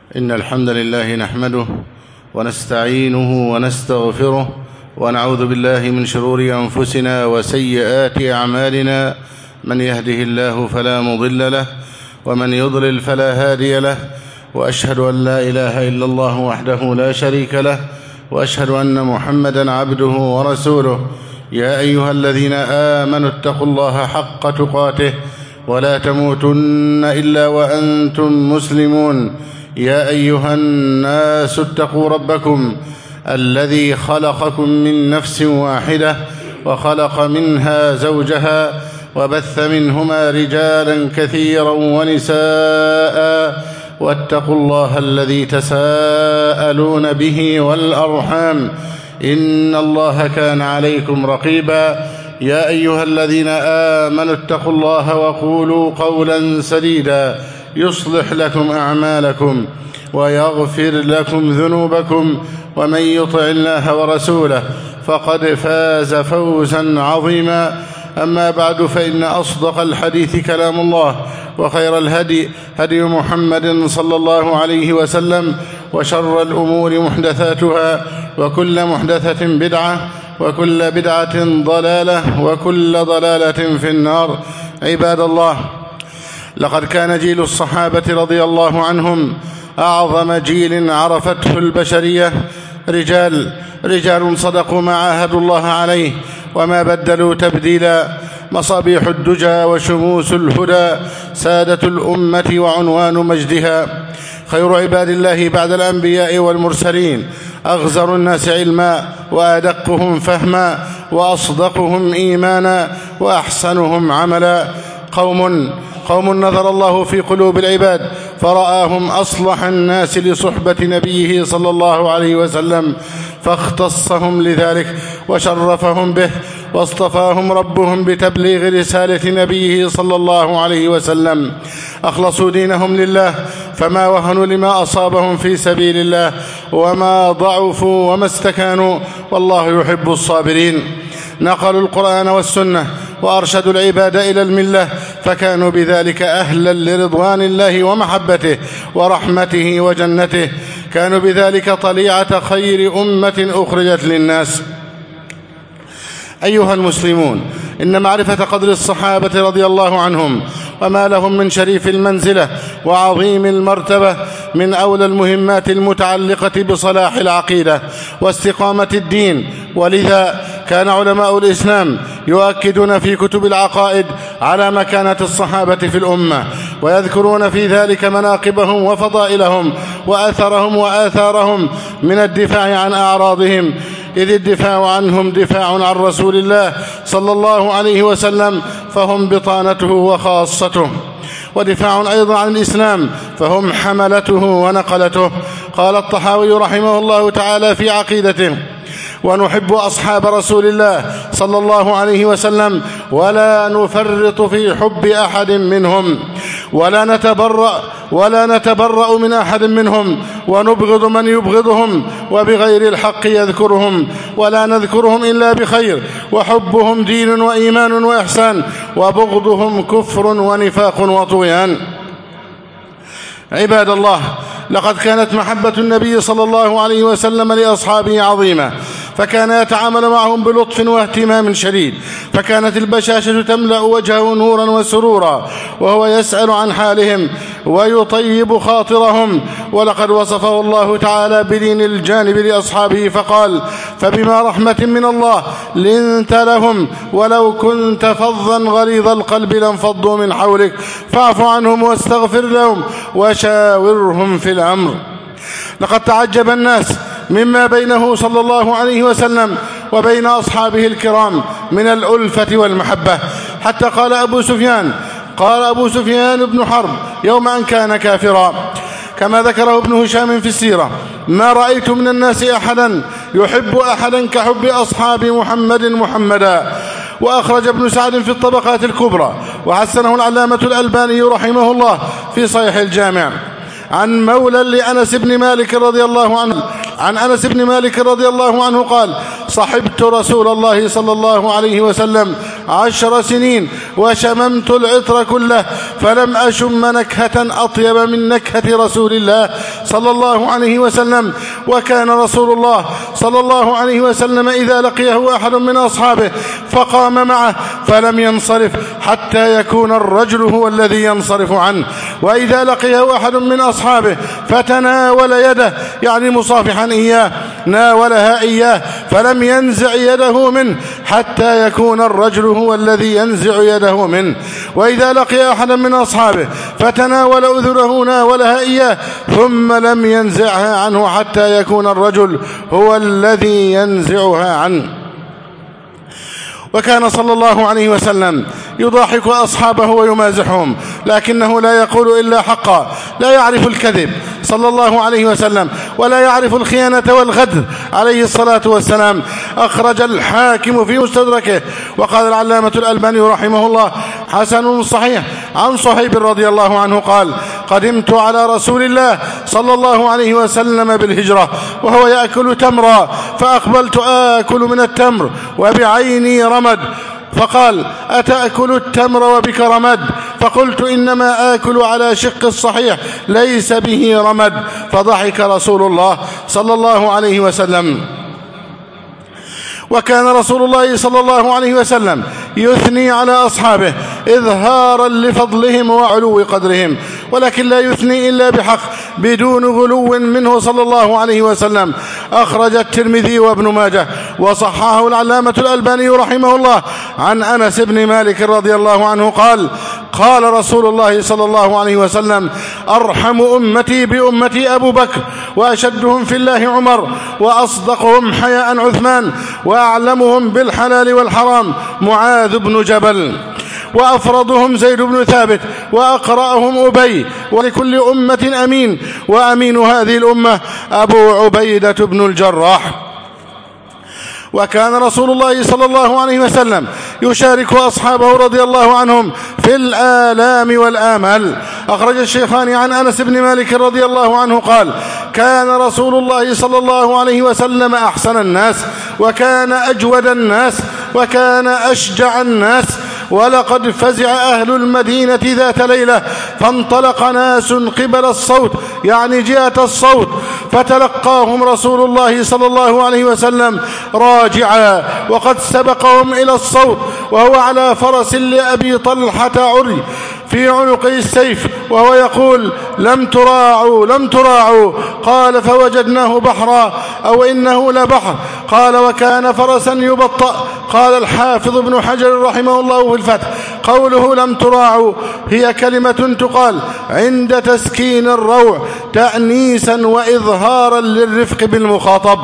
إن الحمد لله نحمده ونستعينه ونستغفره ونعوذ بالله من شرور أنفسنا وسيئات أعمالنا. من يهده الله فلا مضل له ومن يضلل فلا هادي له، وأشهد أن لا إله إلا الله وحده لا شريك له، وأشهد أن محمدًا عبده ورسوله. يا أيها الذين آمنوا اتقوا الله حق تقاته ولا تموتن إلا وأنتم مسلمون. يا أيها الناس اتقوا ربكم الذي خلقكم من نفس واحدة وخلق منها زوجها وبث منهما رجالا كثيرا ونساء، واتقوا الله الذي تساءلون به والأرحام إن الله كان عليكم رقيبا. يا أيها الذين آمنوا اتقوا الله وقولوا قولا سديدا يصلح لكم أعمالكم ويغفر لكم ذنوبكم، ومن يطع الله ورسوله فقد فاز فوزا عظيما. أما بعد، فإن أصدق الحديث كلام الله، وخير الهدي هدي محمد صلى الله عليه وسلم، وشر الأمور محدثاتها، وكل محدثة بدعة، وكل بدعة ضلالة، وكل ضلالة في النار. عباد الله، لقد كان جيل الصحابة رضي الله عنهم أعظم جيل عرفته البشرية، رجال صدقوا ما عاهدوا الله عليه وما بدلوا تبديلا، مصابيح الدجى وشموس الهدى، سادة الأمة وعنوان مجدها، خير عباد الله بعد الأنبياء والمرسلين، أغزر الناس علما وأدقهم فهما وأصدقهم إيمانا وأحسنهم عملا، قوم نظر الله في قلوب العباد فرآهم أصلح الناس لصحبة نبيه صلى الله عليه وسلم، فاختصهم لذلك وشرفهم به، واصطفاهم ربهم بتبليغ رسالة نبيه صلى الله عليه وسلم. أخلصوا دينهم لله فما وهنوا لما أصابهم في سبيل الله، وما ضعفوا وما استكانوا، والله يحب الصابرين. نقلوا القرآن والسنة وأرشدوا العباد إلى الملة، فكانوا بذلك أهلا لرضوان الله ومحبته ورحمته وجنته، كانوا بذلك طليعة خير أمة أخرجت للناس. أيها المسلمون، إن معرفة قدر الصحابة رضي الله عنهم وما لهم من شريف المنزلة وعظيم المرتبة من أولى المهمات المتعلقة بصلاح العقيدة واستقامة الدين، ولذا كان علماء الإسلام يؤكدون في كتب العقائد على مكانة الصحابة في الأمة، ويذكرون في ذلك مناقبهم وفضائلهم وآثارهم من الدفاع عن أعراضهم، إذ الدفاع عنهم دفاع عن رسول الله صلى الله عليه وسلم، فهم بطانته وخاصته، ودفاع أيضا عن الإسلام فهم حملته ونقلته. قال الطحاوي رحمه الله تعالى في عقيدته: ونحب أصحاب رسول الله صلى الله عليه وسلم ولا نفرط في حب أحد منهم، ولا نتبرأ من أحد منهم، ونبغض من يبغضهم، وبغير الحق يذكرهم، ولا نذكرهم إلا بخير، وحبهم دين وإيمان وإحسان، وبغضهم كفر ونفاق وطغيان. عباد الله، لقد كانت محبة النبي صلى الله عليه وسلم لأصحابه عظيمة، فكان يتعامل معهم بلطف واهتمام شديد، فكانت البشاشة تملأ وجهه نورا وسرورا وهو يسأل عن حالهم ويطيب خاطرهم. ولقد وصفه الله تعالى بلين الجانب لأصحابه فقال: فبما رحمة من الله لنت لهم ولو كنت فظا غليظ القلب لانفضوا من حولك فاعف عنهم واستغفر لهم وشاورهم في الأمر. لقد تعجب الناس مما بينه صلى الله عليه وسلم وبين أصحابه الكرام من الألفة والمحبة، حتى قال أبو سفيان بن حرب يوم أن كان كافرا، كما ذكره ابن هشام في السيرة: ما رأيت من الناس أحدا يحب أحدا كحب أصحاب محمدا. وأخرج ابن سعد في الطبقات الكبرى وحسنه العلامة الألباني رحمه الله في صحيح الجامع عن مولى لأنس بن مالك رضي الله عنه، عن أنس بن مالك رضي الله عنه قال: صحبت رسول الله صلى الله عليه وسلم 10 سنين وشممت العطر كله فلم أشم نكهة أطيب من نكهة رسول الله صلى الله عليه وسلم. وكان رسول الله صلى الله عليه وسلم إذا لقيه أحد من أصحابه فقام معه فلم ينصرف حتى يكون الرجل هو الذي ينصرف عنه، وإذا لقيه أحد من أصحابه فتناول يده يعني مصافحا إياه ناولها إياه فلم ينزع يده منه حتى يكون الرجل هو الذي ينزع يده منه، وإذا لقي أحدا من أصحابه فتناول أذنه ناولها إياه ثم لم ينزعها عنه حتى يكون الرجل هو الذي ينزعها عنه. وكان صلى الله عليه وسلم يضاحك أصحابه ويمازحهم لكنه لا يقول إلا حقا، لا يعرف الكذب صلى الله عليه وسلم ولا يعرف الخيانة والغدر عليه الصلاة والسلام. أخرج الحاكم في مستدركه وقال العلامة الألباني رحمه الله حسن صحيح عن صهيب رضي الله عنه قال قدمت على رسول الله صلى الله عليه وسلم بالهجرة وهو يأكل تمرا فأقبلت آكل من التمر وبعيني رمد فقال أتأكل التمر وبك رمد؟ فقلت إنما آكل على شق الصحيح ليس به رمد، فضحك رسول الله صلى الله عليه وسلم. وكان رسول الله صلى الله عليه وسلم يثني على أصحابه إظهارا لفضلهم وعلو قدرهم، ولكن لا يثني إلا بحق بدون غلو منه صلى الله عليه وسلم. أخرج الترمذي وابن ماجه وصححه العلامة الألباني رحمه الله عن أنس بن مالك رضي الله عنه قال قال رسول الله صلى الله عليه وسلم أرحم أمتي بأمتي أبو بكر وأشدهم في الله عمر وأصدقهم حياء عثمان وأعلمهم بالحلال والحرام معاذ بن جبل وأفرضهم زيد بن ثابت وأقرأهم أبي، ولكل أمة أمين وأمين هذه الأمة أبو عبيدة بن الجراح. وكان رسول الله صلى الله عليه وسلم يشارك أصحابه رضي الله عنهم في الآلام والآمال. أخرج الشيخان عن أنس بن مالك رضي الله عنه قال كان رسول الله صلى الله عليه وسلم أحسن الناس وكان أجود الناس وكان أشجع الناس، ولقد فزع أهل المدينة ذات ليلة فانطلق ناس قبل الصوت يعني جهة الصوت فتلقاهم رسول الله صلى الله عليه وسلم راجعا وقد سبقهم إلى الصوت وهو على فرس لأبي طلحة عري في عنقه السيف وهو يقول لم تراعوا لم تراعوا. قال فوجدناه بحرا أو إنه لبحر. قال وكان فرسا يبطأ. قال الحافظ ابن حجر رحمه الله في الفتح قوله لم تراعوا هي كلمة تقال عند تسكين الروع تأنيسا وإظهارا للرفق بالمخاطب.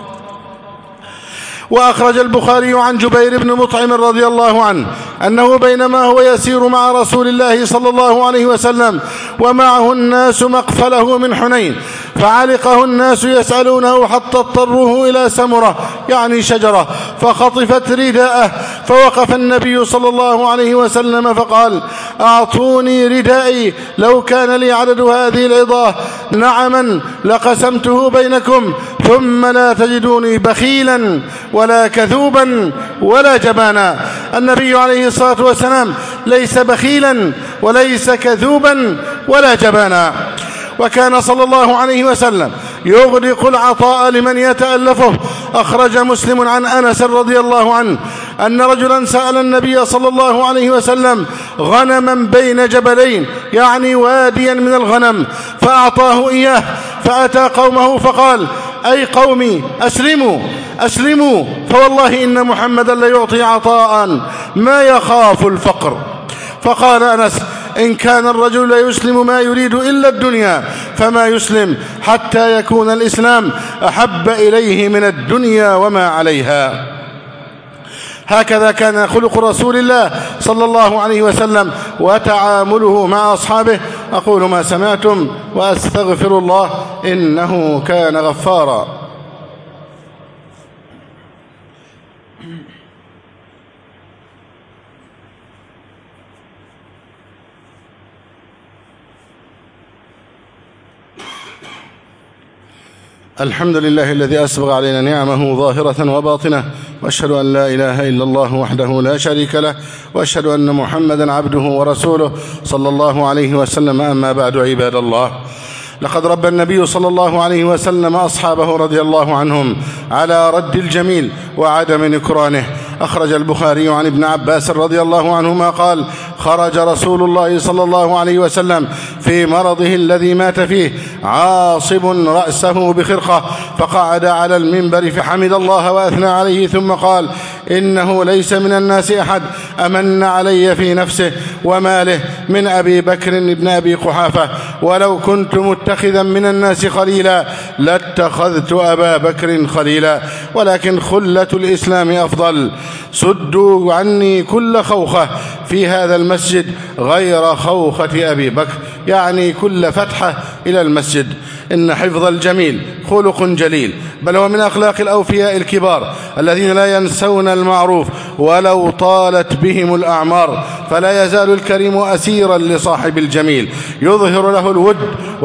وأخرج البخاري عن جبير بن مطعم رضي الله عنه أنه بينما هو يسير مع رسول الله صلى الله عليه وسلم ومعه الناس مقفله من حنين فعلقه الناس يسألونه حتى اضطروه إلى سمرة يعني شجرة فخطفت رداءه، فوقف النبي صلى الله عليه وسلم فقال أعطوني ردائي لو كان لي عدد هذه العظاه نعما لقسمته بينكم ثم لا تجدوني بخيلا ولا كذوبا ولا جبانا. النبي عليه الصلاة والسلام ليس بخيلا وليس كذوبا ولا جبانا. وكان صلى الله عليه وسلم يغدق العطاء لمن يتألفه. أخرج مسلم عن أنس رضي الله عنه أن رجلا سأل النبي صلى الله عليه وسلم غنما بين جبلين يعني واديا من الغنم فأعطاه إياه، فأتى قومه فقال أي قومي أسلموا أسلموا فوالله إن محمدا ليعطي عطاء ما يخاف الفقر. فقال أنس إن كان الرجل لا يسلم ما يريد إلا الدنيا فما يسلم حتى يكون الإسلام أحب إليه من الدنيا وما عليها. هكذا كان خلق رسول الله صلى الله عليه وسلم وتعامله مع أصحابه. أقول ما سمعتم وأستغفر الله إنه كان غفارا. الحمد لله الذي أسبغ علينا نعمه ظاهرة وباطنة، وأشهد أن لا إله إلا الله وحده لا شريك له، وأشهد أن محمدا عبده ورسوله صلى الله عليه وسلم. أما بعد، عباد الله، لقد ربى النبي صلى الله عليه وسلم أصحابه رضي الله عنهم على رد الجميل وعدم نكرانه. أخرج البخاري عن ابن عباس رضي الله عنهما قال: خرج رسول الله صلى الله عليه وسلم في مرضه الذي مات فيه عاصب رأسه بخرقة، فقعد على المنبر فحمد الله وأثنى عليه، ثم قال: إنه ليس من الناس أحد أمن علي في نفسه وماله من أبي بكر بن أبي قحافة، ولو كنت متخذا من الناس خليلا لاتخذت أبا بكر خليلا، ولكن خلة الإسلام أفضل. سدوا عني كل خوخة في هذا المسجد غير خوخة أبي بكر، يعني كل فتحة إلى المسجد. إن حفظ الجميل خلق جليل، بل هو من أخلاق الأوفياء الكبار الذين لا ينسون المعروف ولو طالت بهم الأعمار، فلا يزال الكريم أسيرا لصاحب الجميل يظهر له الود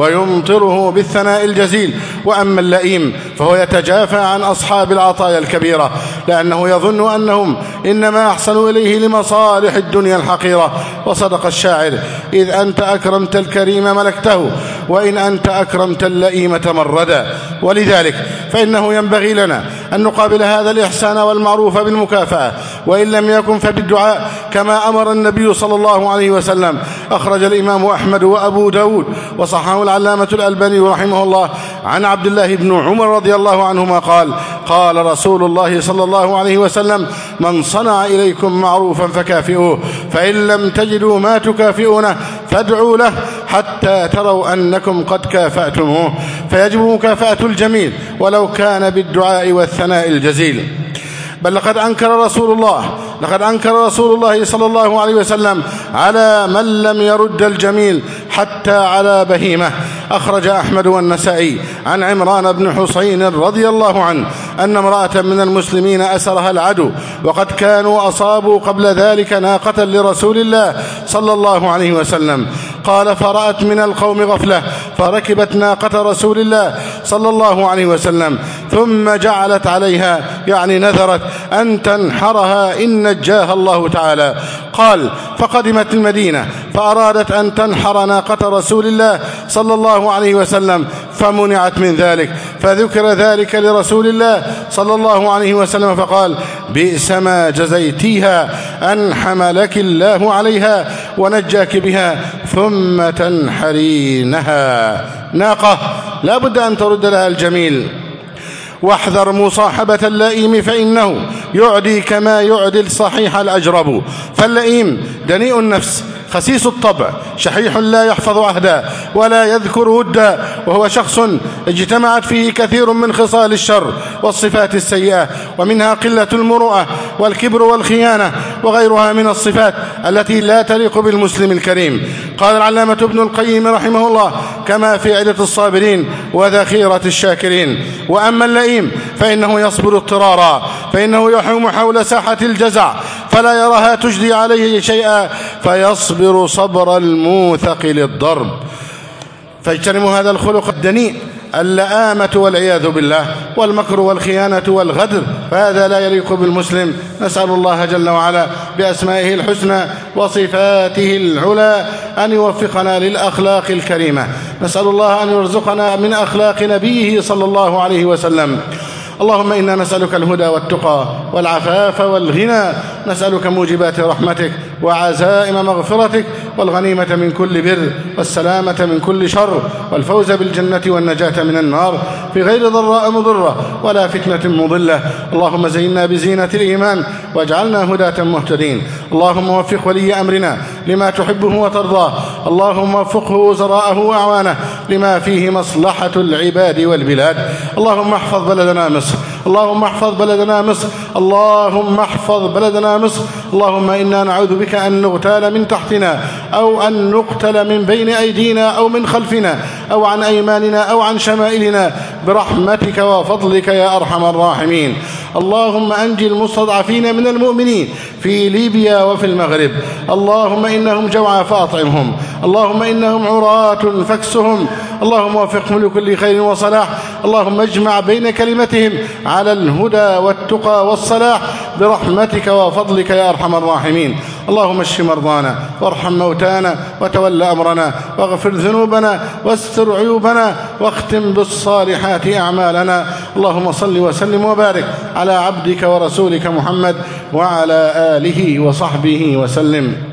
ويمطره بالثناء الجزيل. وأما اللئيم فهو يتجافى عن أصحاب العطايا الكبيرة، لأنه يظن أنهم إنما أحسنوا إليه لمصالح الدنيا الحقيرة. وصدق الشاعر: إذ أنت أكرمت الكريم ملكته، وإن أنت أكرمت اللئيم تمردا. ولذلك فإنه ينبغي لنا أن نقابل هذا الإحسان والمعروف بالمكافأة، وإن لم يكن فبالدعاء، كما أمر النبي صلى الله عليه وسلم. أخرج الإمام أحمد وأبو داود وصححه العلامة الألباني رحمه الله عن عبد الله بن عمر رضي الله عنهما قال: قال رسول الله صلى الله عليه وسلم: من صنع إليكم معروفا فكافئوه، فإن لم تجدوا ما تكافئونه فادعوا له حتى تروا أنكم قد كافأتموه. فيجب مكافأة الجميل ولو كان بالدعاء والثناء الجزيل. بل لقد أنكر رسول الله صلى الله عليه وسلم على من لم يرد الجميل حتى على بهيمة. أخرج أحمد والنسائي عن عمران بن حصين رضي الله عنه أن امرأة من المسلمين أسرها العدو، وقد كانوا أصابوا قبل ذلك ناقة لرسول الله صلى الله عليه وسلم. قال: فرأت من القوم غفلة فركبت ناقة رسول الله صلى الله عليه وسلم، ثم جعلت عليها، يعني نذرت أن تنحرها إن نجاها الله تعالى. قال: فقدمت المدينة فأرادت أن تنحر ناقة رسول الله صلى الله عليه وسلم فمنعت من ذلك، فذكر ذلك لرسول الله صلى الله عليه وسلم فقال: بئس ما جزيتيها أن حملك الله عليها ونجاك بها ثم تنحرينها. ناقة لا بد أن ترد لها الجميل. واحذر مصاحبة اللئيم فإنه يعدي كما يعدي الصحيح الأجرب. فاللئيم دنيء النفس خسيس الطبع شحيح لا يحفظ عهدا ولا يذكر ودا، وهو شخص اجتمعت فيه كثير من خصال الشر والصفات السيئة، ومنها قلة المروءة والكبر والخيانة وغيرها من الصفات التي لا تليق بالمسلم الكريم. قال العلامة ابن القيم رحمه الله: كما في عدة الصابرين وذخيرة الشاكرين. وأما اللئيم فإنه يصبر اضطرارا، فإنه يحوم حول ساحة الجزع فلا يراها تجدي عليه شيئا، فيصبر صبر الموثق للضرب. فاجتنبوا هذا الخلق الدنيء، اللآمة والعياذ بالله، والمكر والخيانة والغدر، فهذا لا يليق بالمسلم. نسأل الله جل وعلا بأسمائه الحسنى وصفاته العلى أن يوفقنا للأخلاق الكريمة. نسأل الله أن يرزقنا من أخلاق نبيه صلى الله عليه وسلم. اللهم إنا نسألك الهدى والتقى والعفاف والغنى، نسألك موجبات رحمتك وعزائم مغفرتك والغنيمة من كل بر والسلامة من كل شر والفوز بالجنة والنجاة من النار في غير ضراء مضرة ولا فتنة مضلة. اللهم زينا بزينة الإيمان واجعلنا هداة مهتدين. اللهم وفق ولي أمرنا لما تحبه وترضاه، اللهم وفقه وزراءه وأعوانه لما فيه مصلحة العباد والبلاد. اللهم احفظ بلدنا مصر، اللهم احفظ بلدنا مصر، اللهم احفظ بلدنا مصر. اللهم إنا نعوذ بك أن نغتال من تحتنا أو أن نقتل من بين أيدينا أو من خلفنا أو عن أيماننا أو عن شمائلنا برحمتك وفضلك يا أرحم الراحمين. اللهم أنجي المستضعفين من المؤمنين في ليبيا وفي المغرب. اللهم إنهم جوعى فأطعمهم، اللهم إنهم عراة فاكسهم، اللهم وفقهم لكل خير وصلاح. اللهم اجمع بين كلمتهم على الهدى والتقى والصلاح برحمتك وفضلك يا أرحم الراحمين. اللهم اشف مرضانا وارحم موتانا وتول أمرنا واغفر ذنوبنا واستر عيوبنا واختم بالصالحات أعمالنا. اللهم صل وسلم وبارك على عبدك ورسولك محمد وعلى آله وصحبه وسلم.